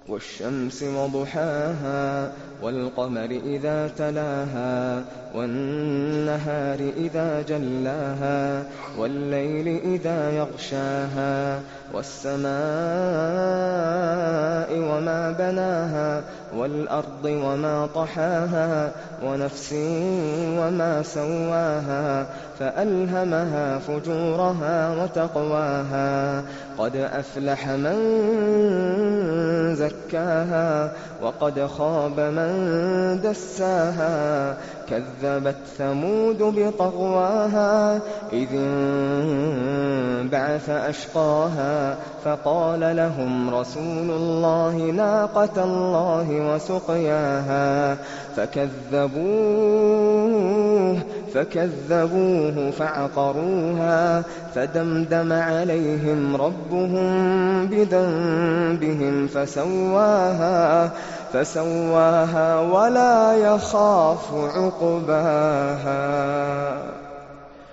والشمس وضحاها والقمر إذا تلاها والنهار إذا جلاها والليل إذا يغشاها والسماء وما بناها والأرض وما طحاها ونفس وما سواها فألهمها فجورها وتقواها قد أفلح من زكاها وقد خاب من دساها كذبت ثمود بطغواها إذ انبعث أشقاها فقال لهم رسول الله ناقة الله وسقياها فكذبوه فعقروها فدمدم عليهم ربهم بذنبهم فسواها ولا يخاف عقباها.